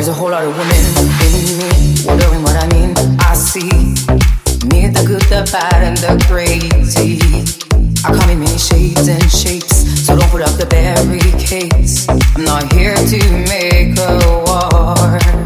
There's a whole lot of women in me, wondering what I mean. I see me, the good, the bad, and the crazy.